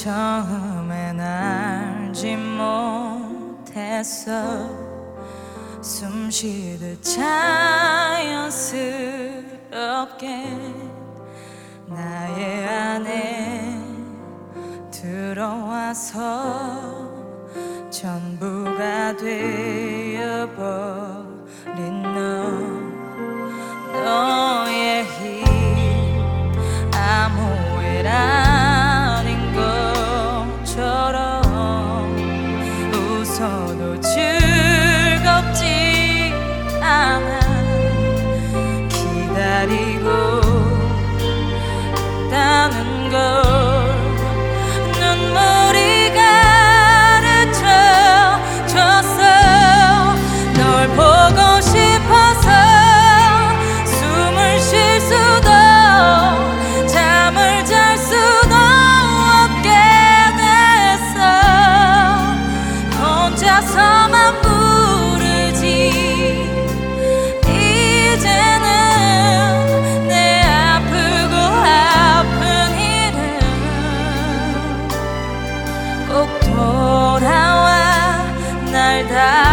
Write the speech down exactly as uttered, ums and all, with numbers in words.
처음엔 알지 못했어. 숨쉬듯 자연스럽게 나의 안에 들어와서 전부가 되어버린 너. 너의 힘 아무 일 아닌 것처럼 웃어도 즐겁지 않아. 기다리고 있다는 걸 눈물이 가르쳐줬어. 널 보고 싶어서 숨을 쉴 수도 잠을 잘 수도 없게 됐어. 혼자서만 부르지. 이제는 내 아프고 아픈 이름 꼭 돌아와 날 다